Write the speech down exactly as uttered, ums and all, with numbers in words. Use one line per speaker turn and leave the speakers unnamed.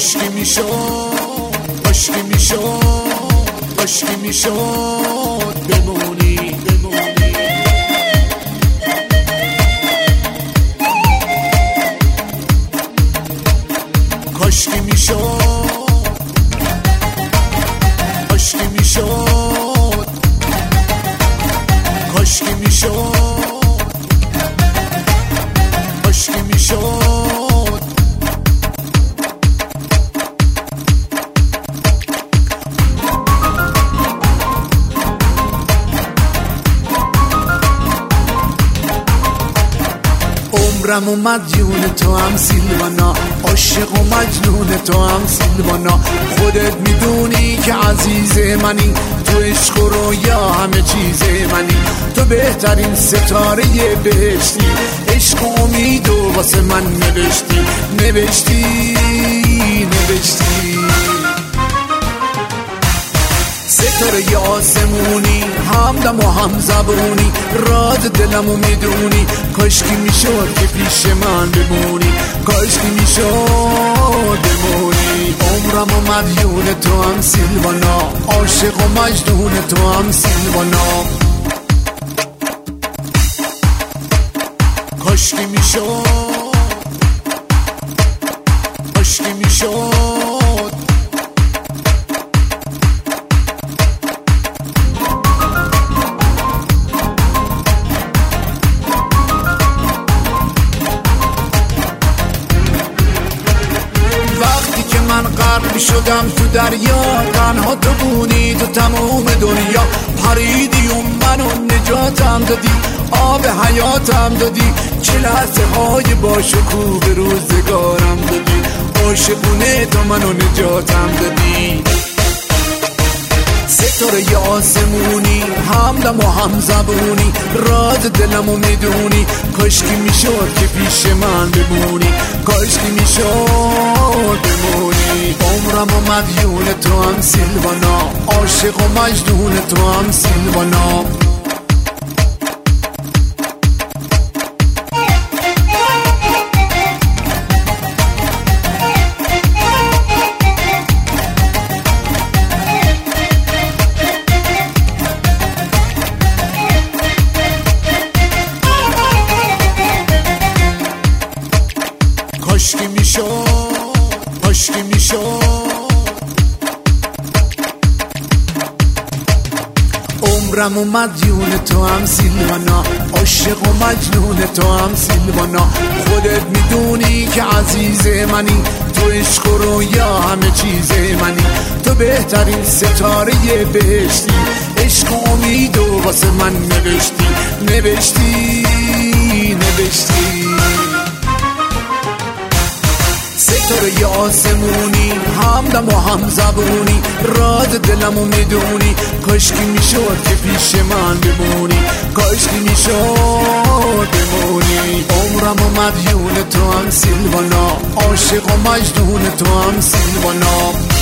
کاشکی میشد کاشکی میشد کاشکی میشد بمونی بمونی کاشکی میشد کاشکی میشد کاشکی میشد کاشکی میشد عمرم و مدیون تو هم سیلوانا، عاشق و مجنون تو هم سیلوانا. خودت میدونی که عزیز منی، تو عشق و رویا همه چیز منی. تو بهترین ستاره بهشتی، عشق و امید و واسه من نوشتی نوشتی نوشتی. ستاره آسمونی، همدم و هم زبونی، راز دلمو میدونی. کاشکی میشد که پیش من بمونی، کاشکی میشد بمونی. عمرم و مدیون تو هم سیلوانا، عاشق و مجنون تو هم سیلوانا. کاشکی میشد کاشکی میشد من غرق شدم تو دریا، تنها تو بودی تو تموم دنیا. پریدی و منو نجاتم دادی، آب حیاتم دادی. چه لحظه های با شکوه به روزگارم دادی، عاشقونه تو منو نجاتم دادی. ستاره آسمونی، همدم و هم زبونی، راز دلمو میدونی. کاشکی میشد که پیش من بمونی، کاشکی میشد بمونی. عمرم و مدیون تو هم سیلوانا، عاشق و مجنون تو هم سیلوانا. کاشکی میشد کاشکی میشد عمرم و مدیون تو هم سیلوانا، عاشق و مجنون تو هم سیلوانا. خودت میدونی که عزیز منی، تو عشق و رویا همه چیز منی. تو بهترین ستاره بهشتی، عشق و امید و واسه من نوشتی نوشتی نوشتی. ستاره آسمونی، همدم و هم زبونی، راز دلمو میدونی. کاشکی میشد که پیش من بمونی، کاشکی میشد بمونی. عمرم و مدیون تو هم سیلوانا، عاشق و مجنون تو هم سیلوانا.